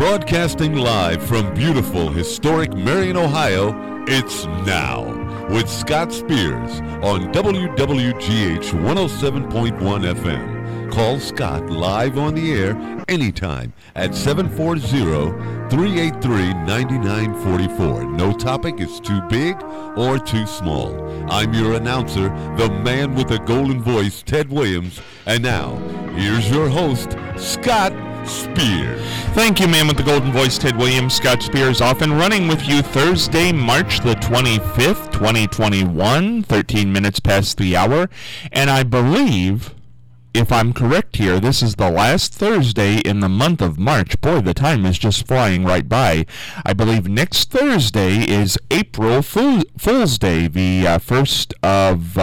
Broadcasting live from beautiful, historic Marion, Ohio, it's Now with Scott Spears on WWGH 107.1 FM. Call Scott live on the air anytime at 740-383-9944. No topic is too big or too small. I'm your announcer, the man with the golden voice, Ted Williams. And now, here's your host, Scott Spears. Thank you, man with the golden voice, Ted Williams. Scott Spears off and running with you Thursday, March the 25th, 2021, 13 minutes past the hour. And I believe, if I'm correct here, this is the last Thursday in the month of March. Boy, the time is just flying right by. I believe next Thursday is April Fool's Day, the 1st of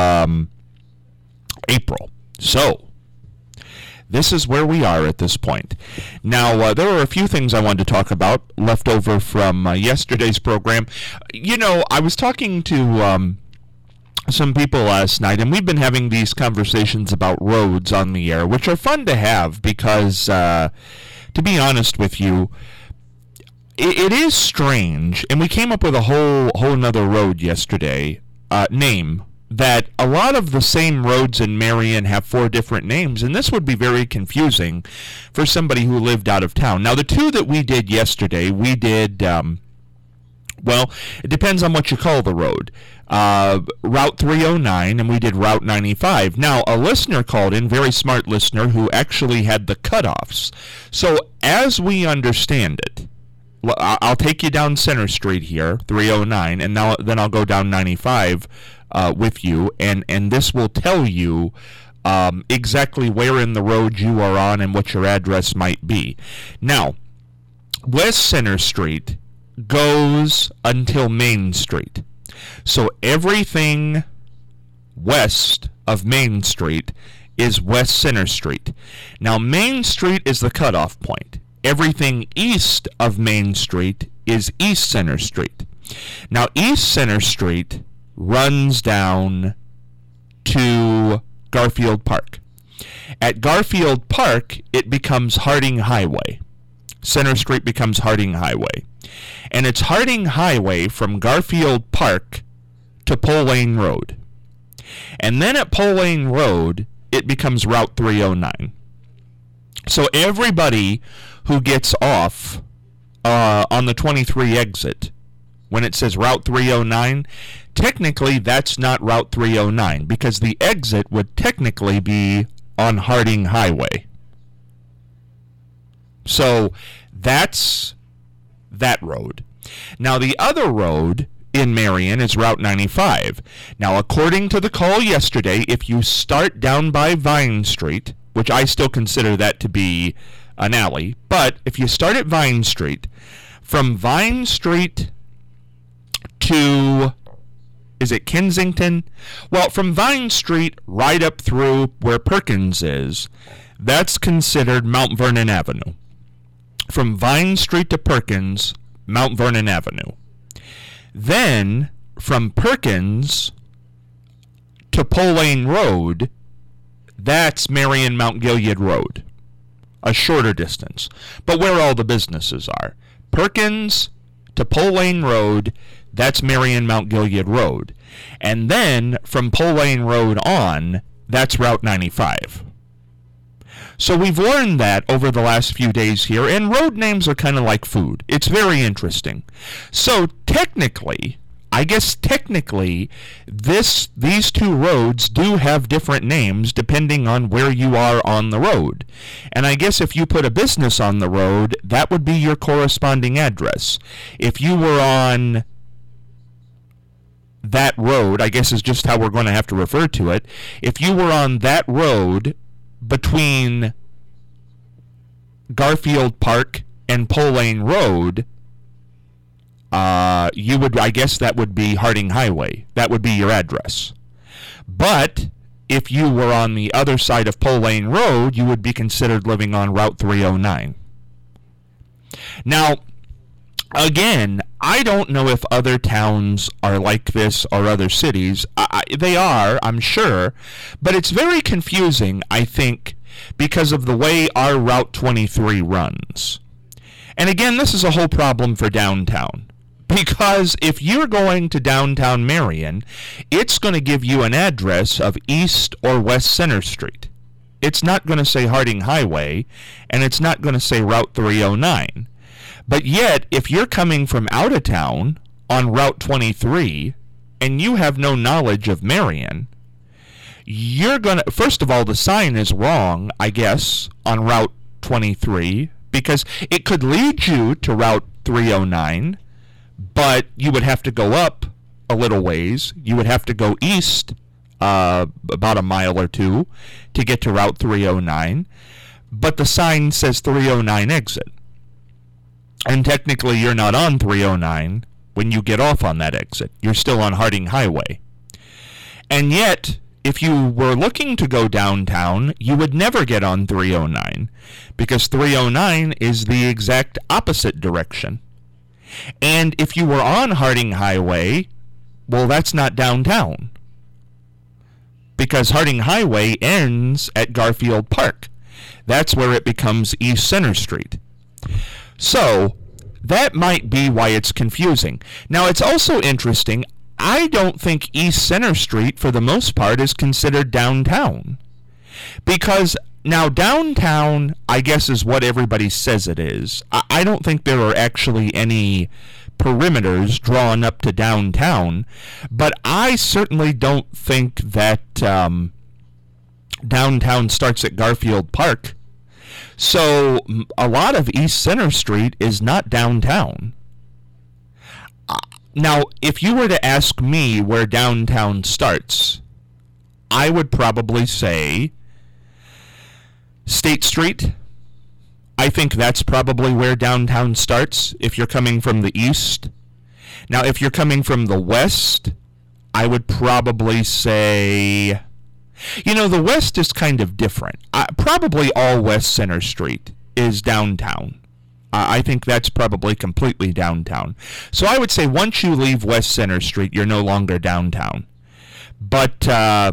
April. So, this is where we are at this point. Now, there are a few things I wanted to talk about left over from yesterday's program. You know, I was talking to some people last night, and we've been having these conversations about roads on the air, which are fun to have because, to be honest with you, it is strange, and we came up with a whole nother road yesterday, name, that a lot of the same roads in Marion have 4 different names, and this would be very confusing for somebody who lived out of town. Now, the 2 that we did yesterday, we did, well, it depends on what you call the road. Route 309, and we did Route 95. Now, a listener called in, very smart listener, who actually had the cutoffs. So, as we understand it, I'll take you down Center Street here, 309, and then I'll go down 95 with you, and this will tell you exactly where in the road you are on and what your address might be. Now, West Center Street goes until Main Street. So everything west of Main Street is West Center Street. Now, Main Street is the cutoff point. Everything east of Main Street is East Center Street. Now, East Center Street runs down to Garfield Park. At Garfield Park, it becomes Harding Highway. Center Street becomes Harding Highway. And it's Harding Highway from Garfield Park to Pole Lane Road. And then at Pole Lane Road, it becomes Route 309. So everybody who gets off on the 23 exit, when it says Route 309, technically that's not Route 309 because the exit would technically be on Harding Highway. So that's that road. Now, the other road in Marion is Route 95. Now, according to the call yesterday, if you start down by Vine Street, which I still consider that to be an alley, but if you start at Vine Street, from Vine Street to, is it Kensington? Well, from Vine Street right up through where Perkins is, that's considered Mount Vernon Avenue. From Vine Street to Perkins, Mount Vernon Avenue. Then, from Perkins to Pole Lane Road, that's Marion Mount Gilead Road. A shorter distance, but where all the businesses are. Perkins to Pole Lane Road, that's Marion Mount Gilead Road. And then, from Pole Lane Road on, that's Route 95. So we've learned that over the last few days here, and road names are kind of like food. It's very interesting. So technically, these 2 roads do have different names depending on where you are on the road. And I guess if you put a business on the road, that would be your corresponding address. If you were on that road, I guess is just how we're going to have to refer to it. If you were on that road between Garfield Park and Pole Lane Road, I guess that would be Harding Highway. That would be your address. But if you were on the other side of Pole Lane Road, you would be considered living on Route 309. Now, again, I don't know if other towns are like this or other cities. They are, I'm sure, but it's very confusing, I think, because of the way our Route 23 runs. And again, this is a whole problem for downtown. Because if you're going to downtown Marion, it's going to give you an address of East or West Center Street. It's not going to say Harding Highway, and it's not going to say Route 309. But yet, if you're coming from out of town on Route 23, and you have no knowledge of Marion, you're going to, first of all, the sign is wrong, I guess, on Route 23, because it could lead you to Route 309, but you would have to go up a little ways. You would have to go east about a mile or two to get to Route 309. But the sign says 309 exit. And technically you're not on 309 when you get off on that exit. You're still on Harding Highway. And yet, if you were looking to go downtown, you would never get on 309 because 309 is the exact opposite direction. And if you were on Harding Highway, well, that's not downtown. Because Harding Highway ends at Garfield Park. That's where it becomes East Center Street. So, that might be why it's confusing. Now, it's also interesting, I don't think East Center Street, for the most part, is considered downtown. Because now, downtown, I guess, is what everybody says it is. I don't think there are actually any perimeters drawn up to downtown, but I certainly don't think that downtown starts at Garfield Park. So, a lot of East Center Street is not downtown. Now, if you were to ask me where downtown starts, I would probably say State Street. I think that's probably where downtown starts if you're coming from the east. Now, if you're coming from the west, I would probably say, the west is kind of different. Probably all West Center Street is downtown. I think that's probably completely downtown. So I would say once you leave West Center Street, you're no longer downtown. But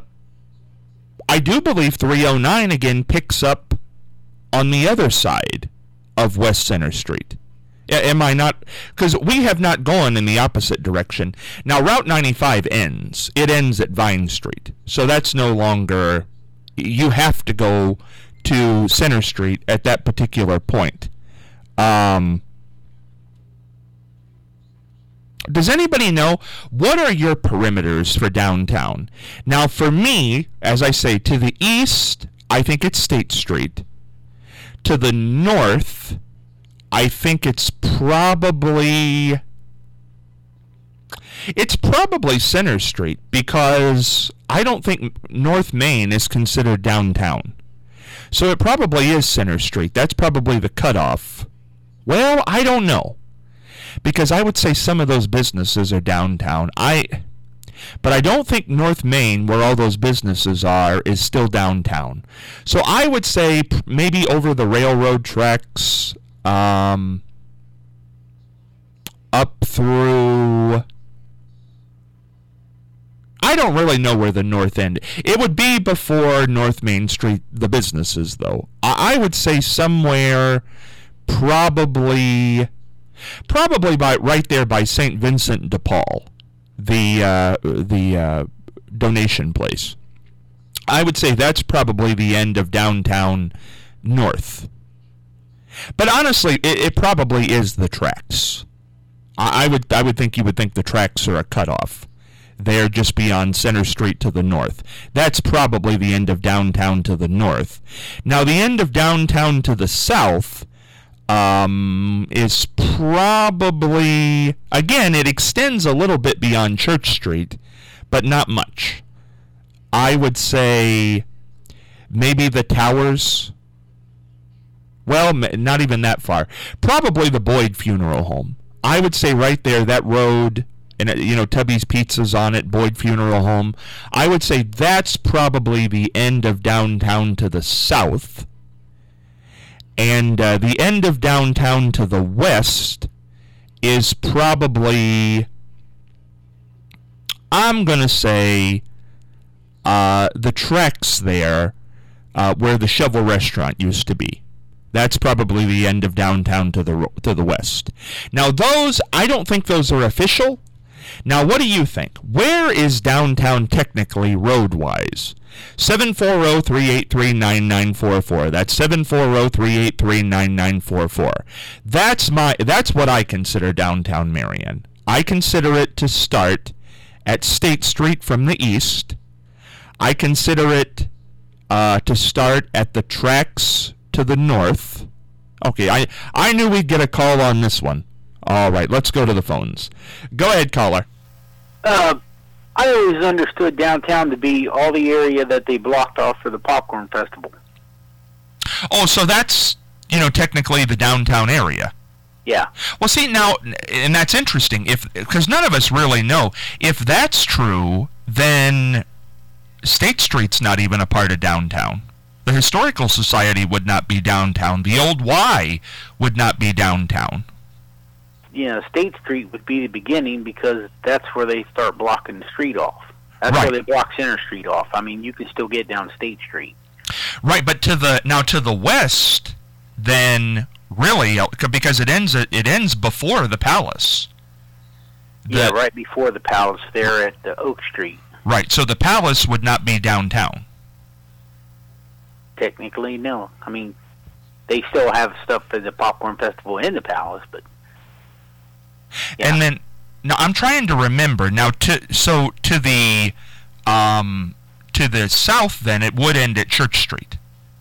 I do believe 309 again picks up on the other side of West Center Street. Am I not? Because we have not gone in the opposite direction. Now, Route 95 ends. It ends at Vine Street. So that's no longer, you have to go to Center Street at that particular point. Does anybody know, what are your perimeters for downtown? Now, for me, as I say, to the east, I think it's State Street. To the north, I think it's probably Center Street, because I don't think North Main is considered downtown. So it probably is Center Street. That's probably the cutoff. Well, I don't know, because I would say some of those businesses are downtown. But I don't think North Main, where all those businesses are, is still downtown. So I would say maybe over the railroad tracks, up through, I don't really know where the north end. It would be before North Main Street, the businesses, though. I would say somewhere probably by right there by St. Vincent de Paul, the donation place. I would say that's probably the end of downtown north. But honestly, it probably is the tracks. I would think you would think the tracks are a cutoff. They're just beyond Center Street to the north. That's probably the end of downtown to the north. Now, the end of downtown to the south is probably, again, it extends a little bit beyond Church Street, but not much. I would say maybe the Towers. Well, not even that far. Probably the Boyd Funeral Home. I would say right there, that road, and Tubby's Pizza's on it, Boyd Funeral Home. I would say that's probably the end of downtown to the south. And the end of downtown to the west is probably, I'm going to say, the tracks there where the Shovel Restaurant used to be. That's probably the end of downtown to the west. Now those, I don't think those are official. Now what do you think? Where is downtown technically road-wise? 740-383-9944. That's 740-383-9944. That's what I consider downtown Marion. I consider it to start at State Street from the east. I consider it to start at the tracks to the north. Okay, I knew we'd get a call on this one. All right, let's go to the phones. Go ahead, caller. I always understood downtown to be all the area that they blocked off for the popcorn festival. Oh, so that's, technically the downtown area. Yeah. Well, see, now, and that's interesting, because none of us really know. If that's true, then State Street's not even a part of downtown. The Historical Society would not be downtown. The Old Y would not be downtown. State Street would be the beginning because that's where they start blocking the street off. That's right. Where they block Center Street off. I mean, you can still get down State Street. Right, but to the west, then really, because it ends before the Palace. Right before the Palace there at the Oak Street. Right, so the Palace would not be downtown. Technically, no. I mean, they still have stuff for the popcorn festival in the Palace, but yeah. And then, now I'm trying to remember now. To the south, then it would end at Church Street,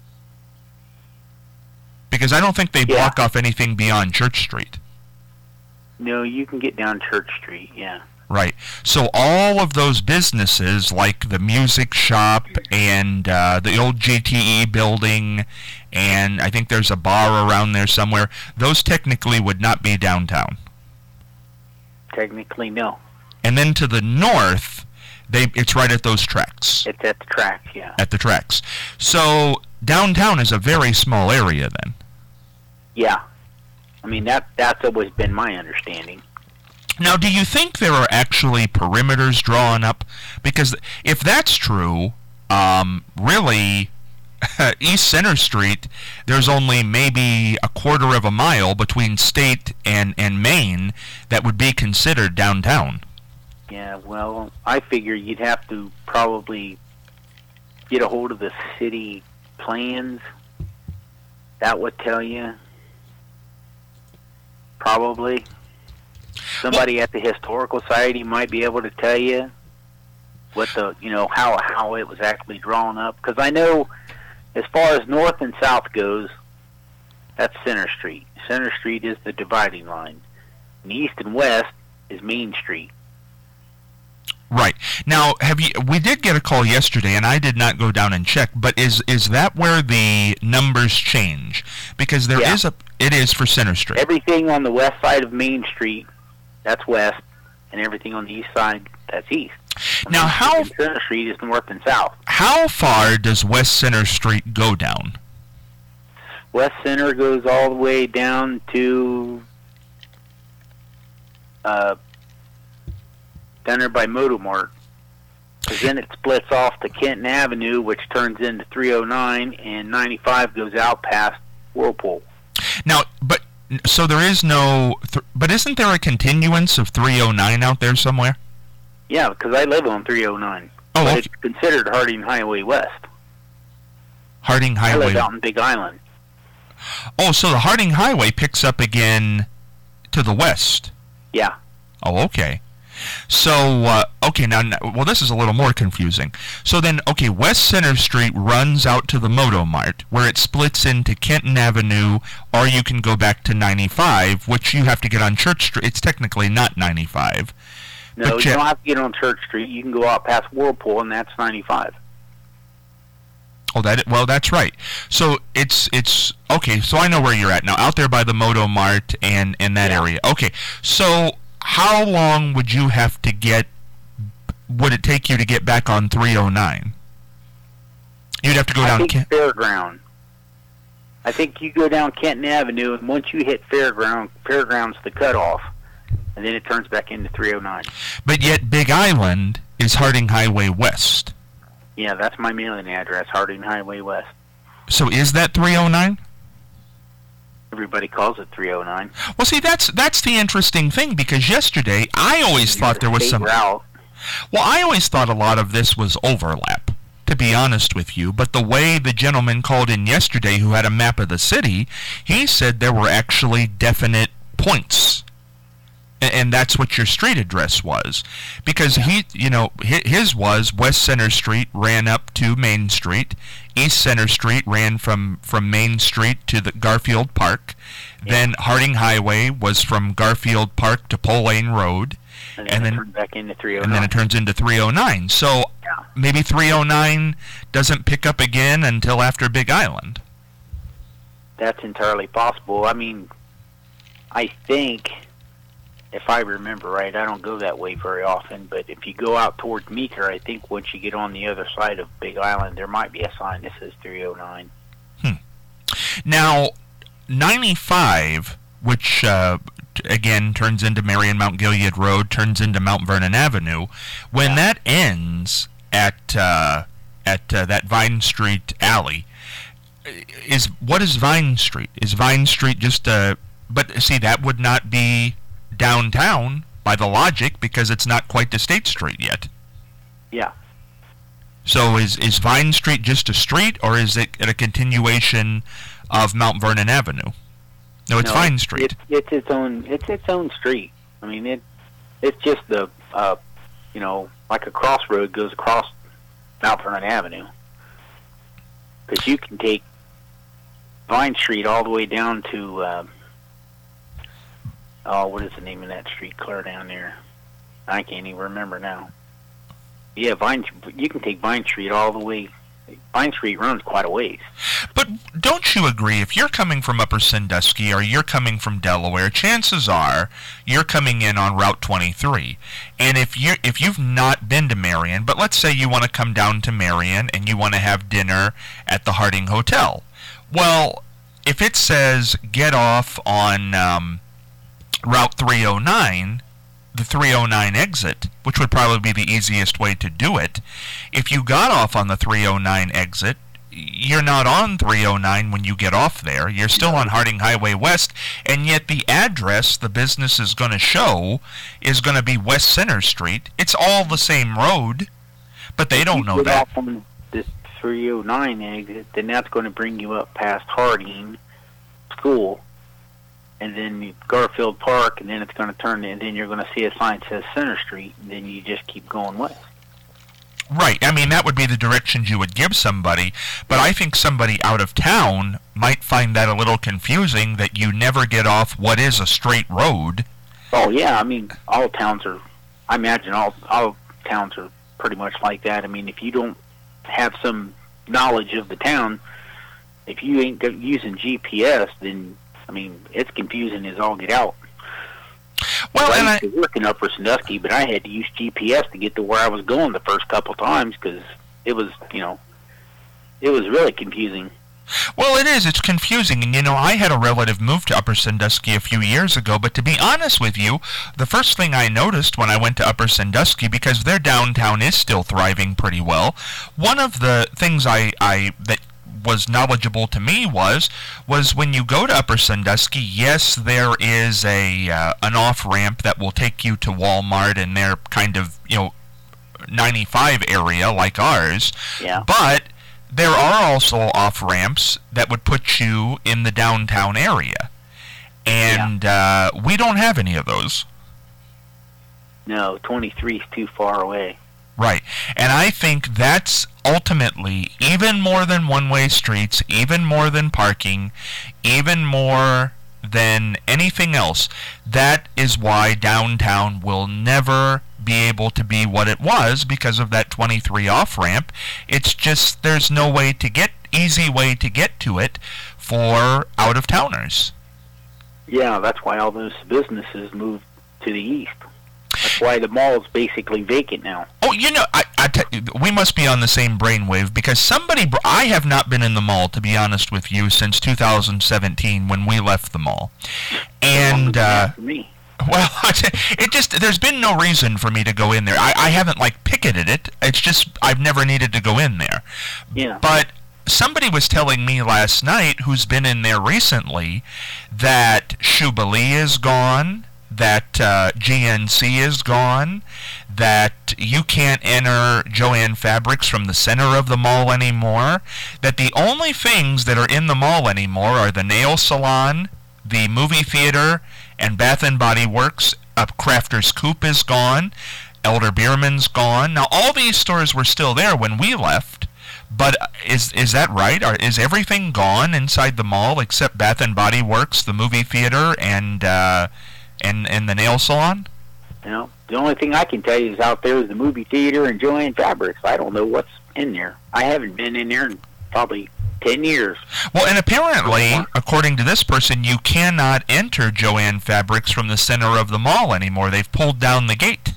because I don't think they block off anything beyond Church Street. No, you can get down Church Street. Yeah. Right. So all of those businesses, like the music shop and the old GTE building, and I think there's a bar around there somewhere, those technically would not be downtown. Technically, no. And then to the north, it's right at those tracks. It's at the tracks, yeah. At the tracks. So downtown is a very small area then. Yeah. I mean, that's always been my understanding. Now, do you think there are actually perimeters drawn up? Because if that's true, really, East Center Street, there's only maybe a quarter of a mile between State and Main that would be considered downtown. Yeah, well, I figure you'd have to probably get a hold of the city plans. That would tell you. Probably. Somebody at the Historical Society might be able to tell you what how it was actually drawn up. Because I know, as far as north and south goes, that's Center Street. Center Street is the dividing line. And east and west is Main Street. Right. Now, we did get a call yesterday, and I did not go down and check, but is that where the numbers change? Because it is for Center Street. Everything on the west side of Main Street, that's west, and everything on the east side, that's east. Now, Center Street is north and south. How far does West Center Street go down? West Center goes all the way down to down there by Motomart. Because then it splits off to Kenton Avenue, which turns into 309, and 95 goes out past Whirlpool. Now, so there is no... but isn't there a continuance of 309 out there somewhere? Yeah, because I live on 309. Oh, but okay. It's considered Harding Highway West. Harding Highway... I live out in Big Island. Oh, so the Harding Highway picks up again to the west? Yeah. Oh, okay. So, okay, now, well, this is a little more confusing. So then, okay, West Center Street runs out to the Motomart, where it splits into Kenton Avenue, or you can go back to 95, which you have to get on Church Street. It's technically not 95. No, you don't have to get on Church Street. You can go out past Whirlpool, and that's 95. Oh, that's right. So it's okay. So I know where you're at now, out there by the Motomart and that area. Okay, so how long would you have to get? Would it take you to get back on 309? You'd have to go down. I think Fairground. I think you go down Kenton Avenue, and once you hit Fairground's the cutoff, and then it turns back into 309. But yet, Big Island is Harding Highway West. Yeah, that's my mailing address, Harding Highway West. So is that 309? Everybody calls it 309. Well, see, that's the interesting thing, because yesterday I always thought there was some route. Well, I always thought a lot of this was overlap, to be honest with you, but the way the gentleman called in yesterday who had a map of the city, he said there were actually definite points. And that's what your street address was. Because his was West Center Street ran up to Main Street, East Center Street ran from Main Street to the Garfield Park, then Harding Highway was from Garfield Park to Pole Lane Road, and then it turns back into 309. And then it turns into 309. So maybe 309 doesn't pick up again until after Big Island. That's entirely possible. I mean, I think, if I remember right, I don't go that way very often, but if you go out towards Meeker, I think once you get on the other side of Big Island, there might be a sign that says 309. Now, 95, which again turns into Marion Mount Gilead Road, turns into Mount Vernon Avenue, when that ends at that Vine Street alley, what is Vine Street? Is Vine Street just but see, that would not be downtown by the logic, because it's not quite to State Street yet. Yeah. So is Vine Street just a street, or is it a continuation of Mount Vernon Avenue? No, it's Vine Street. It's its own street. I mean, it's just the like a crossroad goes across Mount Vernon Avenue. Because you can take Vine Street all the way down to what is the name of that street clear down there? I can't even remember now. Yeah, you can take Vine Street all the way. Vine Street runs quite a ways. But don't you agree, if you're coming from Upper Sandusky or you're coming from Delaware, chances are you're coming in on Route 23. And if you've not been to Marion, but let's say you want to come down to Marion and you want to have dinner at the Harding Hotel. Well, if it says get off on Route 309, the 309 exit, which would probably be the easiest way to do it, if you got off on the 309 exit, you're not on 309 when you get off there. You're still on Harding Highway West, and yet the address the business is going to show is going to be West Center Street. It's all the same road, but they don't know that. Off on the 309 exit, then that's going to bring you up past Harding School, and then Garfield Park, and then it's going to turn, and then you're going to see a sign that says Center Street, and then you just keep going west. Right. I mean, that would be the directions you would give somebody, but I think somebody out of town might find that a little confusing, that you never get off what is a straight road. Oh, yeah. I mean, all towns are, I imagine all towns are pretty much like that. I mean, if you don't have some knowledge of the town, if you ain't using GPS, then, I mean, it's confusing as all get out. Well, I used to work in Upper Sandusky, but I had to use GPS to get to where I was going the first couple times, because it was, it was really confusing. Well, it is. It's confusing. And, I had a relative move to Upper Sandusky a few years ago, but to be honest with you, the first thing I noticed when I went to Upper Sandusky, because their downtown is still thriving pretty well, one of the things that was knowledgeable to me was when you go to Upper Sandusky, yes, there is an off-ramp that will take you to Walmart and their kind of, 95 area like ours. Yeah. But there are also off-ramps that would put you in the downtown area. And we don't have any of those. No, 23 is too far away. Right. And I think that's ultimately, even more than one-way streets, even more than parking, even more than anything else, that is why downtown will never be able to be what it was, because of that 23 off-ramp. It's just there's no easy way to get to it for out-of-towners. Yeah, that's why all those businesses moved to the east. That's why the mall is basically vacant now. Oh, we must be on the same brainwave, because I have not been in the mall, to be honest with you, since 2017 when we left the mall. And, for me. Well, there's been no reason for me to go in there. I haven't, picketed it. It's just I've never needed to go in there. Yeah. But somebody was telling me last night, who's been in there recently, that Jubilee is gone, that GNC is gone, that you can't enter Jo-Ann Fabrics from the center of the mall anymore, that the only things that are in the mall anymore are the nail salon, the movie theater, and Bath & Body Works. Crafter's Coop is gone. Elder Beerman's gone. Now, all these stores were still there when we left, but is that right? Is everything gone inside the mall except Bath & Body Works, the movie theater, and the nail salon? You know, the only thing I can tell you is out there is the movie theater and Jo-Ann Fabrics. I don't know what's in there. I haven't been in there in probably 10 years. Well, and apparently, according to this person, you cannot enter Jo-Ann Fabrics from the center of the mall anymore. They've pulled down the gate.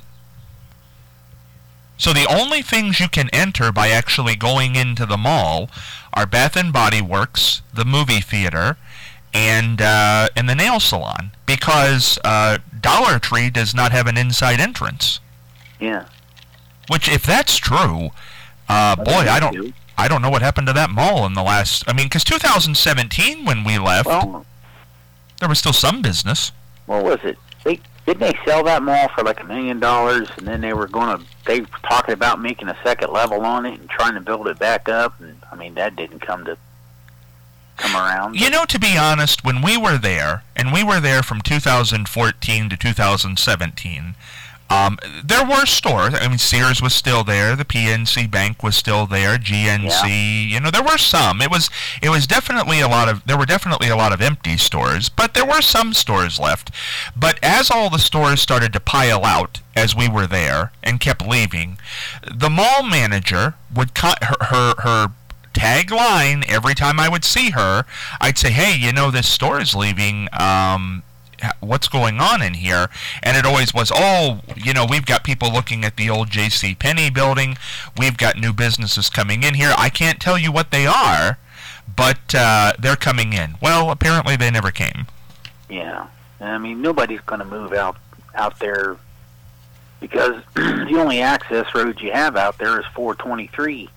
So the only things you can enter by actually going into the mall are Bath & Body Works, the movie theater, and the nail salon, because Dollar Tree does not have an inside entrance. Yeah. Which, if that's true, boy, I don't know what happened to that mall in the last... I mean, because 2017, when we left, there was still some business. What was it? Didn't they sell that mall for like $1 million, and then they were talking about making a second level on it and trying to build it back up, and I mean, that didn't come around. You know, to be honest, when we were there, and we were there from 2014 to 2017, there were stores. I mean, Sears was still there. The PNC Bank was still there. GNC. Yeah. You know, there were some. It was definitely there were definitely a lot of empty stores, but there were some stores left. But as all the stores started to pile out as we were there and kept leaving, the mall manager would cut her tagline every time I would see her. I'd say, "Hey, you know, this store is leaving. What's going on in here?" And it always was, "Oh, you know, we've got people looking at the old J.C. Penney building. We've got new businesses coming in here. I can't tell you what they are, but they're coming in." Well, apparently they never came. Yeah. I mean, nobody's going to move out there because the only access road you have out there is 423.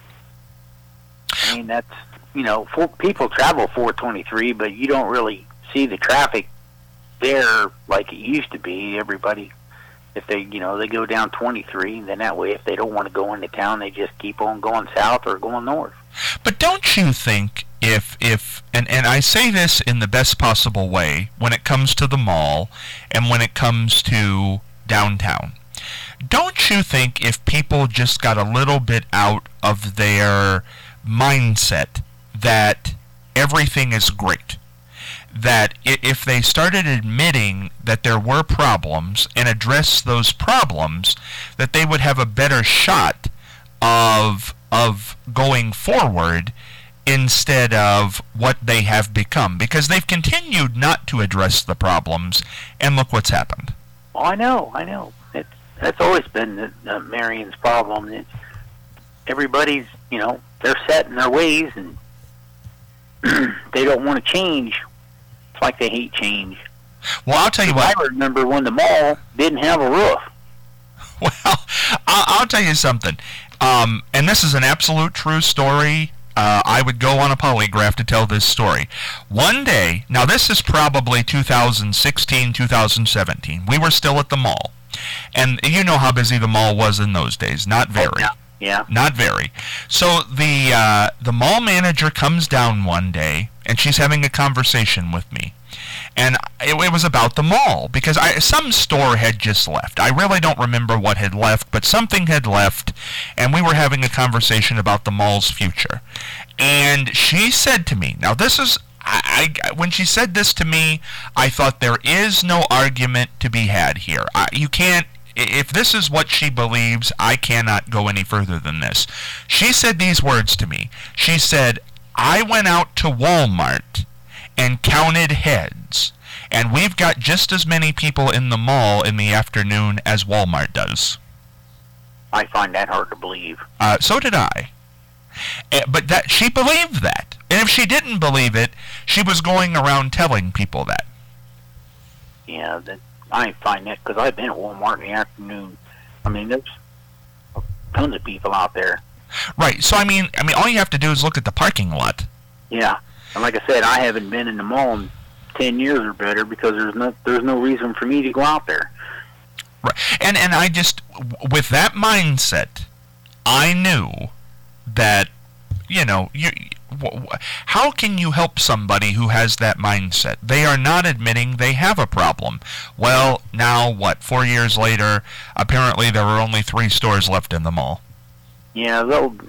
I mean, that's, you know, people travel 423, but you don't really see the traffic there like it used to be. Everybody, if they go down 23, then that way, if they don't want to go into town, they just keep on going south or going north. But don't you think and I say this in the best possible way when it comes to the mall and when it comes to downtown, don't you think if people just got a little bit out of their mindset that everything is great, that if they started admitting that there were problems and address those problems, that they would have a better shot of going forward instead of what they have become, because they've continued not to address the problems, and look what's happened. Oh, I know. That's always been Marion's problem. Everybody's, you know, they're set in their ways, and they don't want to change. It's like they hate change. Well, I'll tell you what. I remember when the mall didn't have a roof. Well, I'll tell you something. And this is an absolute true story. I would go on a polygraph to tell this story. One day, now this is probably 2016, 2017. We were still at the mall. And you know how busy the mall was in those days. Not very. Yeah. Not very. So the mall manager comes down one day, and she's having a conversation with me. And it was about the mall, because some store had just left. I really don't remember what had left, but something had left, and we were having a conversation about the mall's future. And she said to me, now this is, when she said this to me, I thought there is no argument to be had here. You can't, if this is what she believes, I cannot go any further than this. She said these words to me. She said, I went out to Walmart and counted heads, and we've got just as many people in the mall in the afternoon as Walmart does. I find that hard to believe. So did I. But that she believed that. And if she didn't believe it, she was going around telling people that. Yeah, I find that, because I've been at Walmart in the afternoon. I mean, there's tons of people out there. Right. So I mean, all you have to do is look at the parking lot. Yeah, and like I said, I haven't been in the mall in 10 years or better because there's no reason for me to go out there. Right. And I just, with that mindset, I knew that, how can you help somebody who has that mindset? They are not admitting they have a problem. Well, now what? 4 years later, apparently there are only 3 stores left in the mall. Yeah,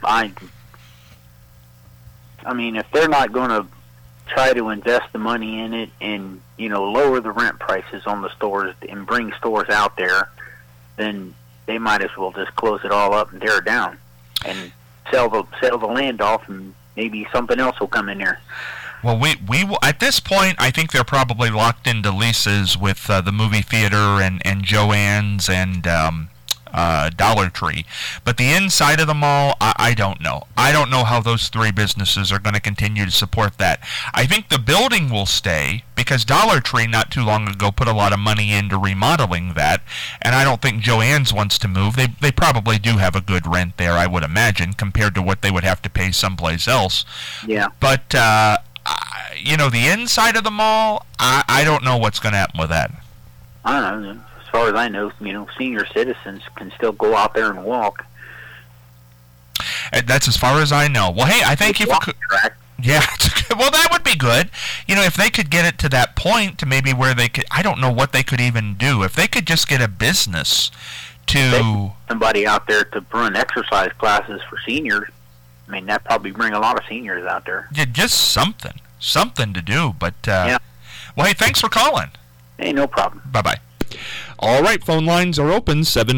I mean, if they're not going to try to invest the money in it and, lower the rent prices on the stores and bring stores out there, then they might as well just close it all up and tear it down and sell the land off, and maybe something else will come in there. Well, we will, at this point, I think they're probably locked into leases with the movie theater and Joann's and Dollar Tree. But the inside of the mall, I don't know. I don't know how those 3 businesses are going to continue to support that. I think the building will stay because Dollar Tree not too long ago put a lot of money into remodeling that, and I don't think Joann's wants to move. They probably do have a good rent there, I would imagine, compared to what they would have to pay someplace else. Yeah. But, the inside of the mall, I don't know what's going to happen with that. I don't know. As far as I know, senior citizens can still go out there and walk. That's as far as I know. Well, hey, I thank you for... Yeah, well, that would be good. If they could get it to that point to maybe where they could... I don't know what they could even do. If they could just get a business to... Somebody out there to run exercise classes for seniors, I mean, that'd probably bring a lot of seniors out there. Yeah, just something to do. But, yeah. Well, hey, thanks for calling. Hey, no problem. Bye-bye. All right, phone lines are open,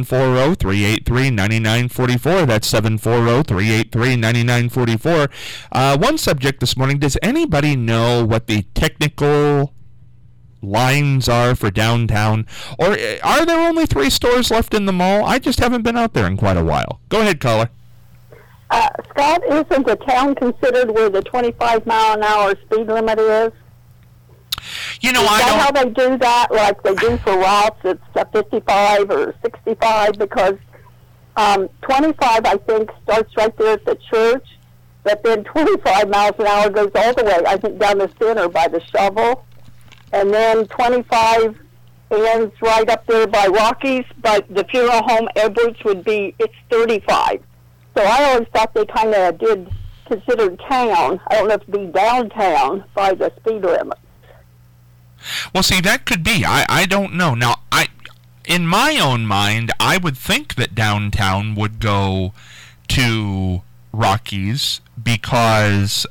740-383-9944. That's 740-383-9944. One subject this morning, does anybody know what the technical lines are for downtown? Or are there only 3 stores left in the mall? I just haven't been out there in quite a while. Go ahead, caller. Scott, isn't the town considered where the 25-mile-an-hour speed limit is? I don't... how they do that, like they do for routes? It's 55 or 65, because 25, I think, starts right there at the church, but then 25 miles an hour goes all the way, I think, down the center by the Shovel, and then 25 ends right up there by Rockies, but the funeral home, Edwards, it's 35. So I always thought they kind of did consider town, I don't know if it'd be downtown, by the speed limit. Well, see, that could be. I don't know. Now, in my own mind, I would think that downtown would go to Rockies because...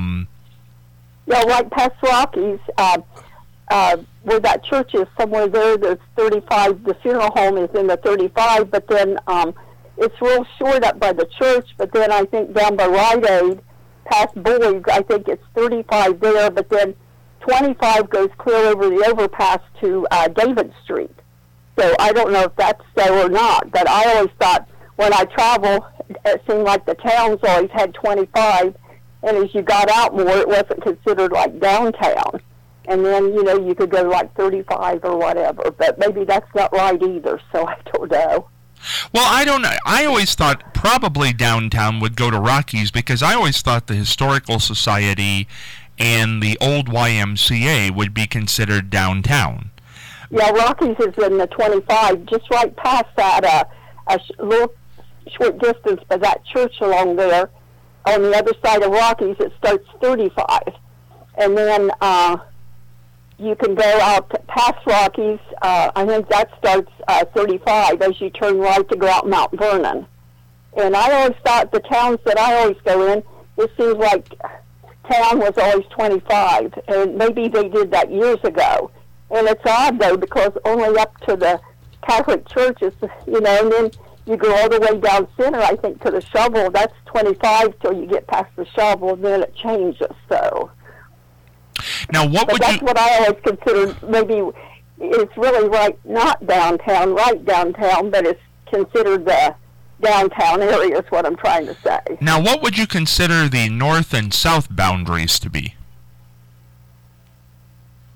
right past Rockies, where that church is, somewhere there's 35. The funeral home is in the 35, but then it's real short up by the church, but then I think down by Rite Aid, past Boyd's, I think it's 35 there, but then 25 goes clear over the overpass to David Street. So I don't know if that's so or not, but I always thought when I travel, it seemed like the towns always had 25, and as you got out more, it wasn't considered like downtown. And then, you could go like 35 or whatever, but maybe that's not right either, so I don't know. Well, I don't know. I always thought probably downtown would go to Rockies because I always thought the Historical Society and the old YMCA would be considered downtown. Yeah, Rockies is in the 25, just right past that, a little short distance by that church along there. On the other side of Rockies, it starts 35. And then you can go out past Rockies. I think that starts 35 as you turn right to go out Mount Vernon. And I always thought the towns that I always go in, it seems like town was always 25, and maybe they did that years ago. And it's odd, though, because only up to the Catholic churches, and then you go all the way down center, I think, to the Shovel. That's 25 till you get past the Shovel, and then it changes, so. Now, that's what I always considered, maybe it's really not downtown, right downtown, but it's considered the downtown area is what I'm trying to say. Now, what would you consider the north and south boundaries to be?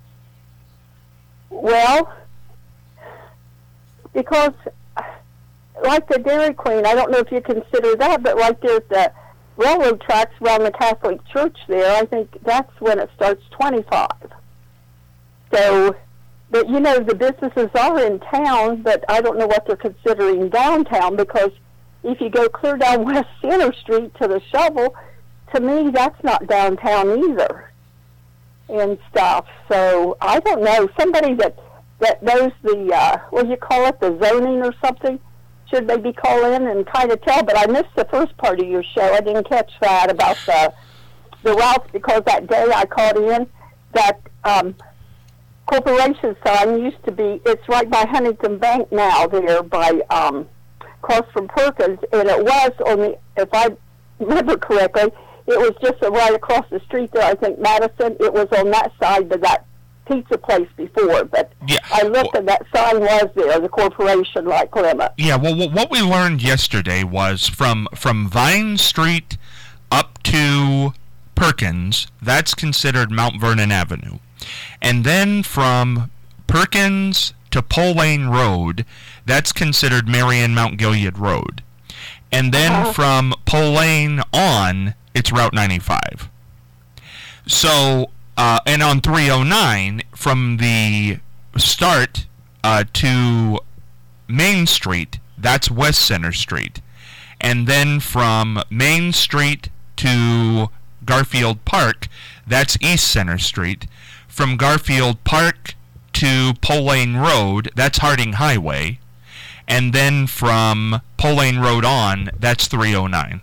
Well, because like the Dairy Queen, I don't know if you consider that, but right there at the railroad tracks around the Catholic Church there, I think that's when it starts 25. So, but you know, the businesses are in town, but I don't know what they're considering downtown, because if you go clear down West Center Street to the Shovel, to me, that's not downtown either, and stuff. So, I don't know. Somebody that knows the, what do you call it, the zoning or something, should maybe call in and kind of tell. But I missed the first part of your show. I didn't catch that about the routes, because that day I called in, that Corporation sign used to be, it's right by Huntington Bank now, there by across from Perkins, and it was on the, if I remember correctly, it was just right across the street there, I think Madison. It was on that side of that pizza place before, but yeah. I looked and that sign was there, the Corporation like limit. Yeah, well, what we learned yesterday was from Vine Street up to Perkins, that's considered Mount Vernon Avenue. And then from Perkins to Pole Lane Road, that's considered Marion Mount Gilead Road. And then from Pole Lane on, it's Route 95. So, and on 309, from the start to Main Street, that's West Center Street. And then from Main Street to Garfield Park, that's East Center Street. From Garfield Park to Pole Lane Road, that's Harding Highway. And then from Pole Lane Road on, that's 309.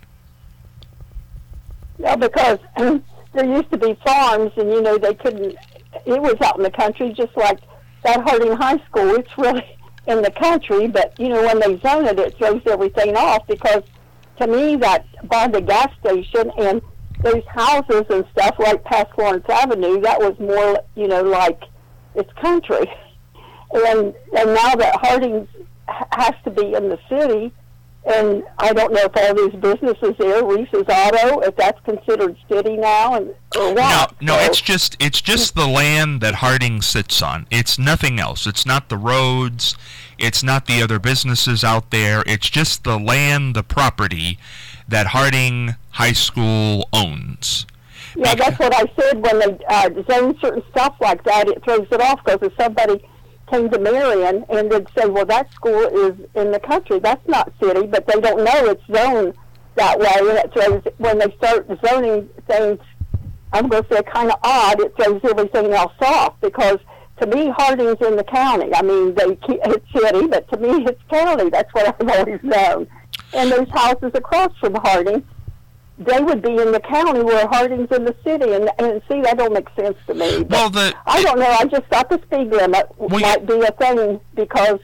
Yeah, because there used to be farms, and, you know, they couldn't, it was out in the country, just like that Harding High School. It's really in the country, but, you know, when they zone it, it throws everything off, because to me, that by the gas station and those houses and stuff right past Lawrence Avenue, that was more, you know, like it's country. And now that Harding has to be in the city, and I don't know if all these businesses there, Reese's Auto, if that's considered city now, and or what. No, it's just the land that Harding sits on. It's nothing else. It's not the roads. It's not the other businesses out there. It's just the land, the property that Harding High School owns. Yeah, that's what I said. When they zone certain stuff like that, it throws it off, because if somebody came to Marion and they'd say, well, that school is in the country, that's not city, but they don't know it's zoned that way, and it throws, when they start zoning things, I'm going to say kind of odd, it throws everything else off, because to me, Harding's in the county. I mean, it's city, but to me, it's county. That's what I've always known. And those houses across from Harding, they would be in the county where Harding's in the city, and see, that don't make sense to me. But well, I don't know. I just thought the speed limit might be a thing, because,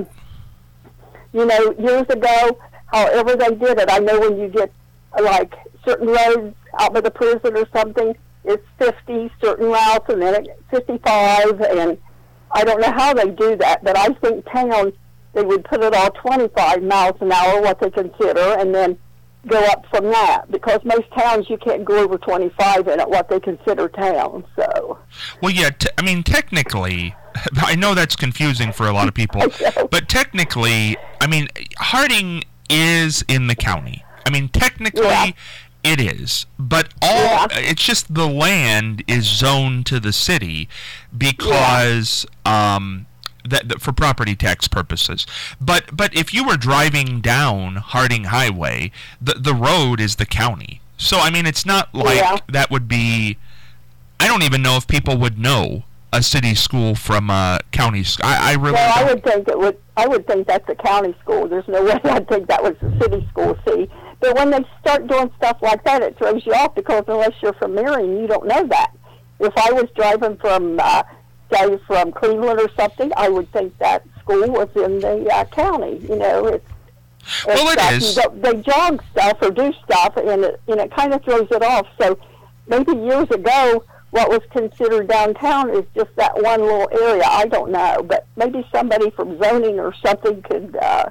you know, years ago, however they did it, I know when you get, like, certain roads out by the prison or something, it's 50, certain routes, and then it's 55, and I don't know how they do that, but I think town, they would put it all 25 miles an hour, what they consider, and then go up from that, because most towns you can't go over 25 in it, what they consider town. So, well, yeah, I mean, technically, I know that's confusing for a lot of people, but technically, I mean, Harding is in the county. I mean, technically, it is, but it's just the land is zoned to the city because that for property tax purposes. But if you were driving down Harding Highway, the road is the county. So I mean, it's not like that would be. I don't even know if people would know a city school from a county school. I really. Well, I would think it would. I would think that's a county school. There's no way I'd think that was a city school. See, but when they start doing stuff like that, it throws you off, because unless you're from Marion, you don't know that. If I was driving from say from Cleveland or something, I would think that school was in the county. You know, it's well, it is. They jog stuff or do stuff, and it kind of throws it off. So maybe years ago, what was considered downtown is just that one little area. I don't know, but maybe somebody from zoning or something could.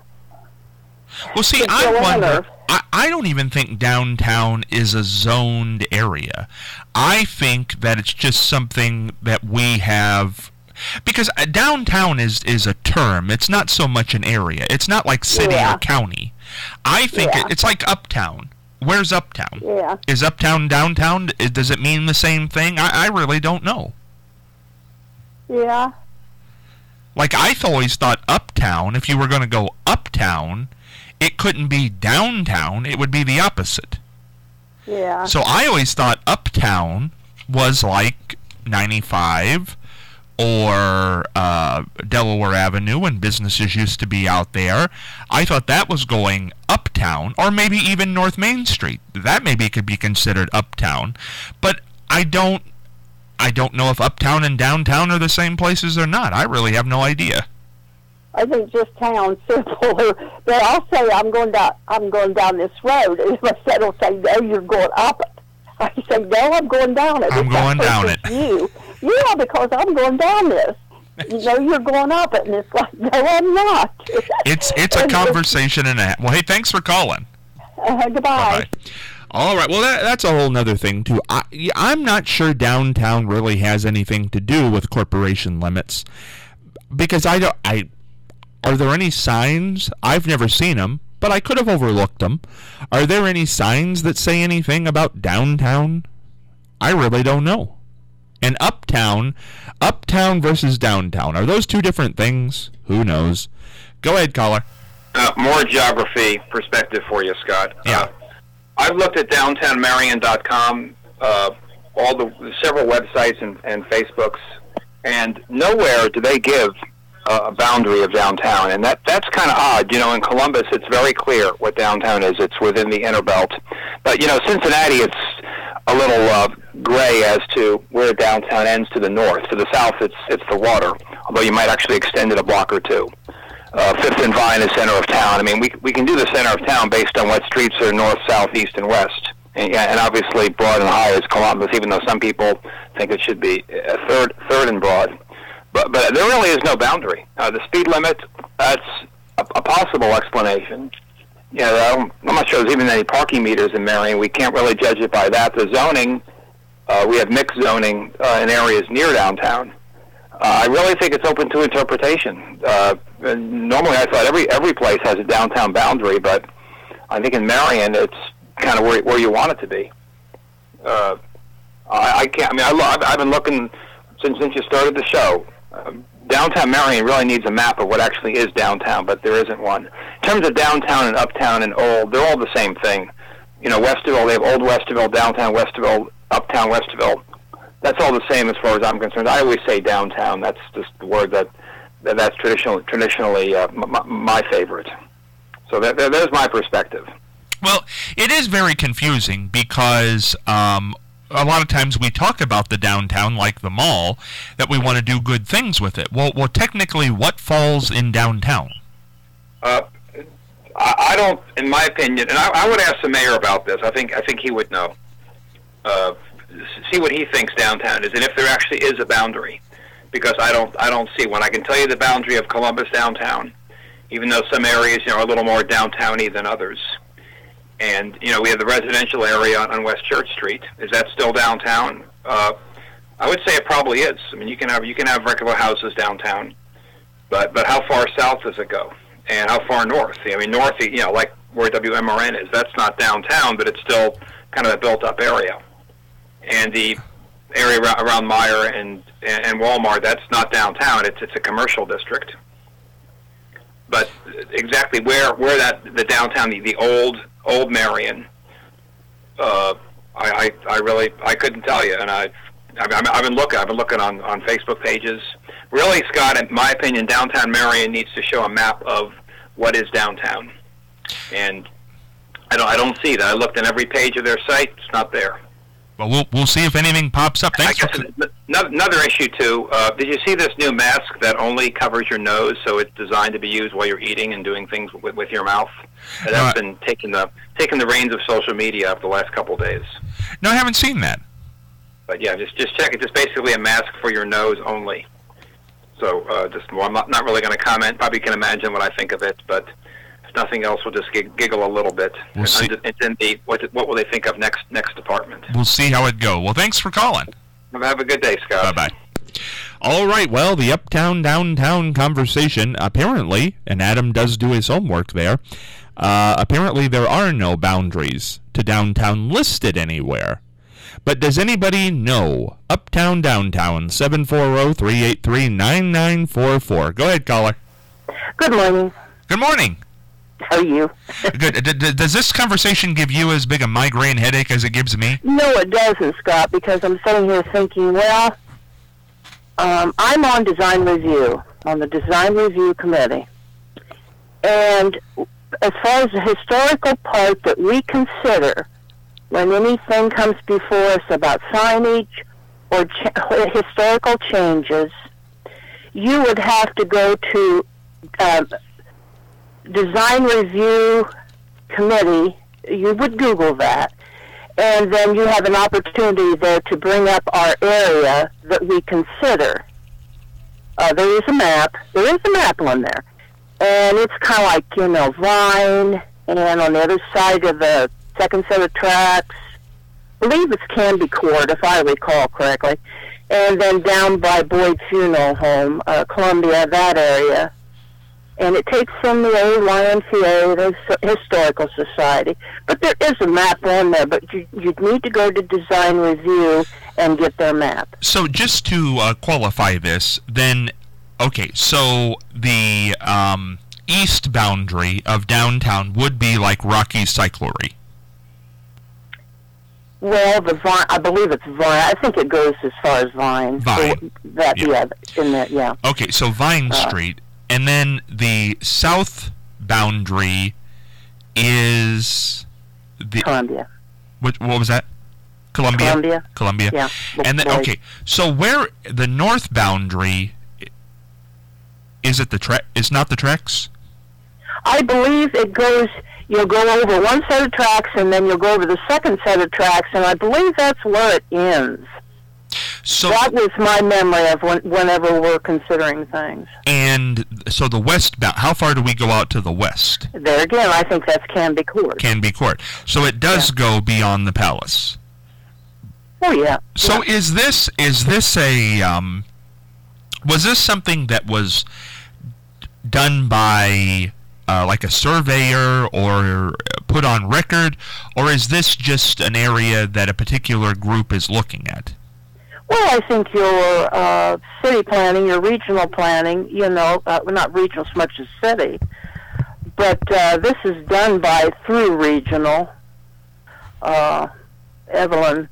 Well, see, I wonder. I don't even think downtown is a zoned area. I think that it's just something that we have. Because downtown is a term. It's not so much an area. It's not like city or county. I think it's like uptown. Where's uptown? Yeah. Is uptown downtown? Does it mean the same thing? I really don't know. Yeah. Like, I've always thought uptown, if you were going to go uptown, it couldn't be downtown. It would be the opposite. Yeah. So I always thought uptown was like 95 or Delaware Avenue when businesses used to be out there. I thought that was going uptown, or maybe even North Main Street. That maybe could be considered uptown. But I don't know if uptown and downtown are the same places or not. I really have no idea. I think just town simpler. But I'll say I'm going down this road, and my son will say, "No, you're going up it." I say, "No, I'm going down it." I'm going down it. You, yeah, because I'm going down this. You know, you're going up it, and it's like, no, I'm not. It's a conversation and a half. Well, hey, thanks for calling. Goodbye. Bye-bye. All right. Well, that's a whole nother thing too. I'm not sure downtown really has anything to do with corporation limits, because are there any signs? I've never seen them, but I could have overlooked them. Are there any signs that say anything about downtown? I really don't know. And uptown versus downtown, are those two different things? Who knows? Go ahead, caller. More geography perspective for you, Scott. Yeah. I've looked at downtownmarion.com, all the several websites and Facebooks, and nowhere do they give a boundary of downtown, and that's kind of odd. You know, in Columbus, it's very clear what downtown is. It's within the inner belt. But, you know, Cincinnati, it's a little gray as to where downtown ends to the north. To the south, it's the water, although you might actually extend it a block or two. Fifth and Vine is center of town. I mean, we can do the center of town based on what streets are north, south, east, and west. And obviously, Broad and High is Columbus, even though some people think it should be third and Broad. But there really is no boundary. The speed limit, that's a possible explanation. You know, I'm not sure there's even any parking meters in Marion. We can't really judge it by that. The zoning, we have mixed zoning in areas near downtown. I really think it's open to interpretation. Normally, I thought every place has a downtown boundary, but I think in Marion, it's kind of where you want it to be. I can't. I mean, I've been looking since you started the show. Downtown Marion really needs a map of what actually is downtown, but there isn't one. In terms of downtown and uptown and old, they're all the same thing. You know, Westerville, they have Old Westerville, Downtown Westerville, Uptown Westerville. That's all the same as far as I'm concerned. I always say downtown. That's just the word that's traditionally my favorite. So there's my perspective. Well, it is very confusing because a lot of times we talk about the downtown like the mall, that we want to do good things with it. Well, technically, what falls in downtown? I don't, in my opinion, and I would ask the mayor about this. I think he would know. See what he thinks downtown is, and if there actually is a boundary, because I don't see one. I can tell you the boundary of Columbus downtown, even though some areas are a little more downtowny than others. And we have the residential area on West Church Street. Is that still downtown? I would say it probably is. I mean, you can have regular houses downtown, but how far south does it go, and how far north? I mean, north, like where WMRN is, that's not downtown, but it's still kind of a built-up area. And the area around Meyer and Walmart, that's not downtown. It's a commercial district. But exactly where the downtown, the old Marion, I couldn't tell you. And I've been looking on Facebook pages. Really, Scott, in my opinion, downtown Marion needs to show a map of what is downtown. And I don't see that. I looked on every page of their site. It's not there. Well, we'll see if anything pops up. Thanks. Another issue too. Did you see this new mask that only covers your nose, so it's designed to be used while you're eating and doing things with your mouth? That's been taking the reins of social media for the last couple of days. No, I haven't seen that. But yeah, just check it. It's basically a mask for your nose only. So I'm not really going to comment. Probably can imagine what I think of it, but if nothing else, we'll just giggle a little bit. We'll see. It's in the what will they think of next department? We'll see how it goes. Well, thanks for calling. Have a good day, Scott. Bye-bye. All right, well, the uptown-downtown conversation, apparently, and Adam does do his homework there, apparently there are no boundaries to downtown listed anywhere. But does anybody know? Uptown, downtown, 740-383-9944. Go ahead, caller. Good morning. Good morning. How are you? Good. Does this conversation give you as big a migraine headache as it gives me? No, it doesn't, Scott, because I'm sitting here thinking, well, I'm on design review, on the design review committee. And as far as the historical part that we consider when anything comes before us about signage or historical changes, you would have to go to design review committee. You would Google that, and then you have an opportunity there to bring up our area that we consider. There is a map. There is a map on there, and it's kind of like, Vine, and on the other side of the second set of tracks, I believe it's Canby Court, if I recall correctly, and then down by Boyd Funeral Home, Columbia, that area. And it takes from the YMCA, the Historical Society. But there is a map on there, but you'd need to go to design review and get their map. So just to qualify this, then, okay, so the east boundary of downtown would be like Rocky's Cyclery. Well, the Vine, I believe it's Vine. I think it goes as far as Vine. Vine. In that, yeah. Okay, so Vine Street. And then the south boundary is the Columbia. What was that? Columbia. Yeah. And then so where the north boundary is it is not the tracks? I believe it goes. You'll go over one set of tracks, and then you'll go over the second set of tracks, and I believe that's where it ends. So that was my memory of whenever we're considering things. And so the west bound, how far do we go out to the west? There again, I think that's Canby Court. Canby Court. So it does go beyond the palace. Oh yeah. So is this a was this something that was done by like a surveyor or put on record, or is this just an area that a particular group is looking at? Well, I think your city planning, your regional planning, not regional so much as city, but this is done through regional. Evelyn,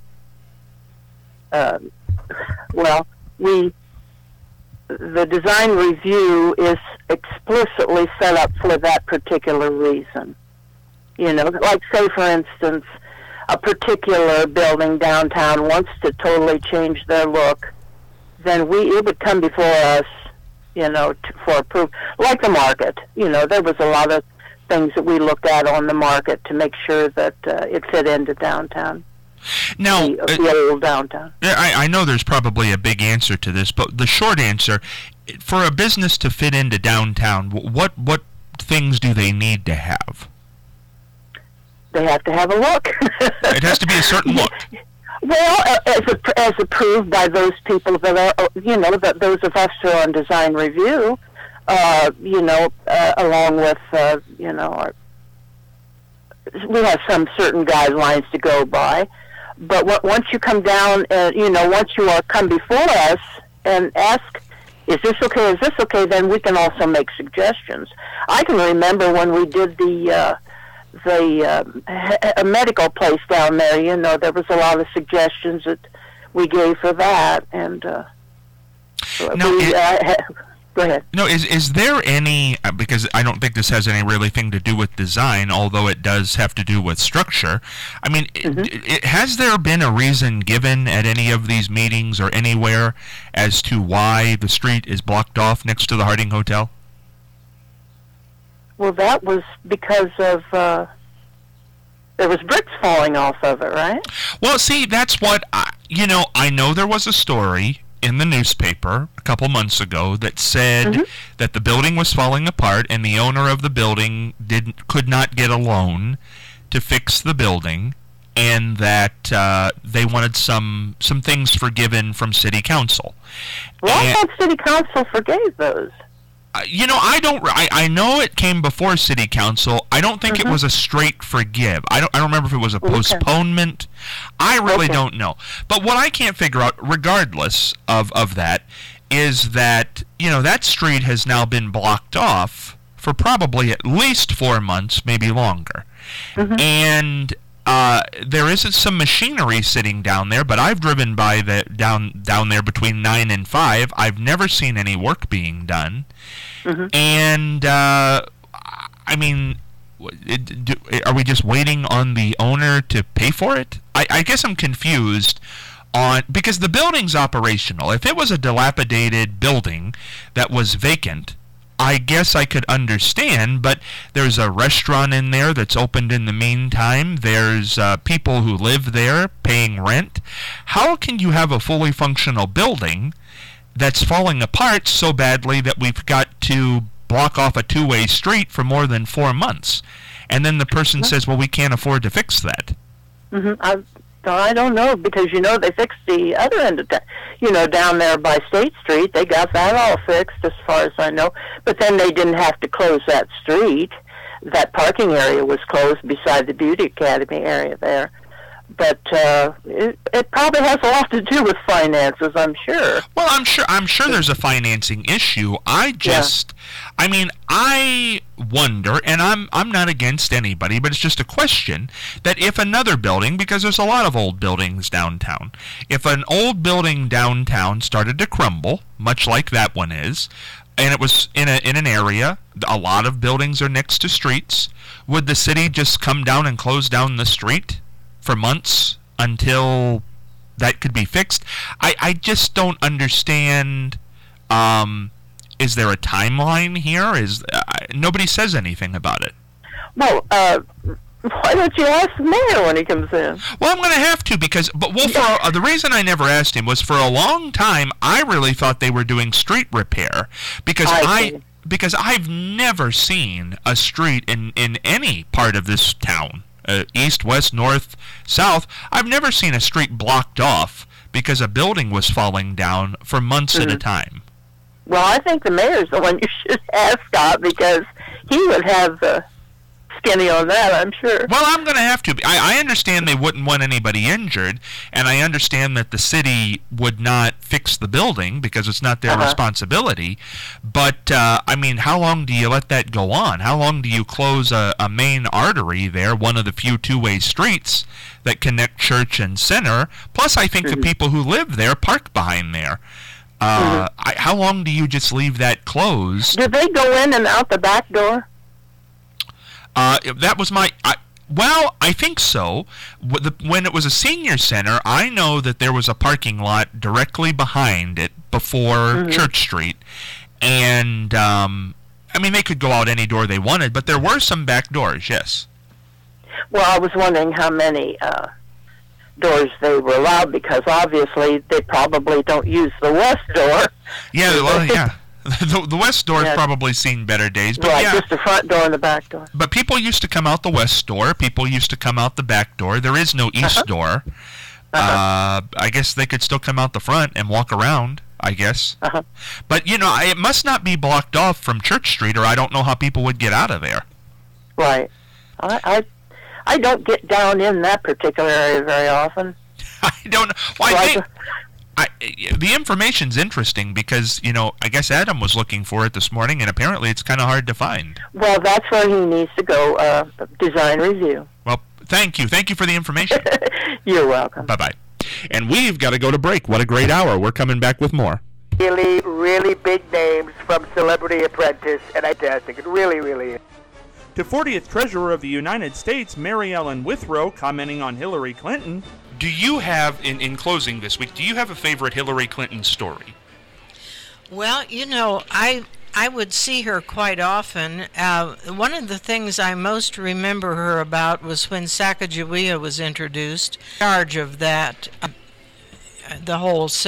the design review is explicitly set up for that particular reason. Like say for instance, a particular building downtown wants to totally change their look, then it would come before us, for approval. Like the market, there was a lot of things that we looked at on the market to make sure that it fit into downtown. Now, the old downtown. I know there's probably a big answer to this, but the short answer, for a business to fit into downtown, what things do they need to have? They have to have a look. It has to be a certain look. Well, as approved by those people that are, those of us who are on design review, along with, we have some certain guidelines to go by. But once you come down, once you come before us and ask, is this okay, then we can also make suggestions. I can remember when we did the medical place down there, there was a lot of suggestions that we gave for that, and go ahead. No, is there any, because I don't think this has any really thing to do with design, although it does have to do with structure. I mean, has there been a reason given at any of these meetings or anywhere as to why the street is blocked off next to the Harding Hotel? Well, that was because of, there was bricks falling off of it, right? Well, see, that's what, I know there was a story in the newspaper a couple months ago that said that the building was falling apart and the owner of the building could not get a loan to fix the building, and that they wanted some things forgiven from City Council. Well, I thought City Council forgave those. I know it came before City Council. I don't think it was a straight forgive. I don't remember if it was a postponement. I really don't know. But what I can't figure out, regardless of that, is that, that street has now been blocked off for probably at least 4 months, maybe longer. And there is some machinery sitting down there, but I've driven by down there between 9 and 5. I've never seen any work being done. And I mean, are we just waiting on the owner to pay for it? I guess I'm confused because the building's operational. If it was a dilapidated building that was vacant, I guess I could understand, but there's a restaurant in there that's opened in the meantime. There's people who live there paying rent. How can you have a fully functional building that's falling apart so badly that we've got to block off a two-way street for more than 4 months? And then the person says, well, we can't afford to fix that. I don't know, because, they fixed the other end of town, down there by State Street. They got that all fixed, as far as I know. But then they didn't have to close that street. That parking area was closed beside the Beauty Academy area there. But it probably has a lot to do with finances, I'm sure. Well, I'm sure there's a financing issue. I wonder, and I'm not against anybody, but it's just a question, that if another building, because there's a lot of old buildings downtown, if an old building downtown started to crumble, much like that one is, and it was in an area, a lot of buildings are next to streets, would the city just come down and close down the street for months until that could be fixed? I just don't understand. Is there a timeline here? Nobody says anything about it. Well, why don't you ask the mayor when he comes in? Well, I'm going to have to, the reason I never asked him was for a long time I really thought they were doing street repair, because I've never seen a street in any part of this town. East, west, north, south, I've never seen a street blocked off because a building was falling down for months at a time. Well, I think the mayor's the one you should ask, Scott, because he would have the skinny on that, I'm sure. Well, I'm going to have to. I understand they wouldn't want anybody injured, and I understand that the city would not fix the building because it's not their responsibility. But, how long do you let that go on? How long do you close a main artery there, one of the few two-way streets that connect Church and Center? Plus, I think the people who live there park behind there. How long do you just leave that closed? Do they go in and out the back door? That was I think so. When it was a senior center, I know that there was a parking lot directly behind it before Church Street. And, they could go out any door they wanted, but there were some back doors, yes. Well, I was wondering how many doors they were allowed, because obviously they probably don't use the west door. Yeah, well, yeah. The west door's probably seen better days. But right, just the front door and the back door. But people used to come out the west door. People used to come out the back door. There is no east door. I guess they could still come out the front and walk around, I guess. But, it must not be blocked off from Church Street, or I don't know how people would get out of there. Right. I don't get down in that particular area very often. I don't know. Well, I think the information's interesting because, I guess Adam was looking for it this morning, and apparently it's kind of hard to find. Well, that's where he needs to go, design review. Well, thank you. Thank you for the information. You're welcome. Bye-bye. And we've got to go to break. What a great hour. We're coming back with more. Really, really big names from Celebrity Apprentice, and fantastic. It really, really is. To 40th Treasurer of the United States, Mary Ellen Withrow, commenting on Hillary Clinton. Do you have, in closing this week, do you have a favorite Hillary Clinton story? Well, I would see her quite often. One of the things I most remember her about was when Sacagawea was introduced, in charge of that, the whole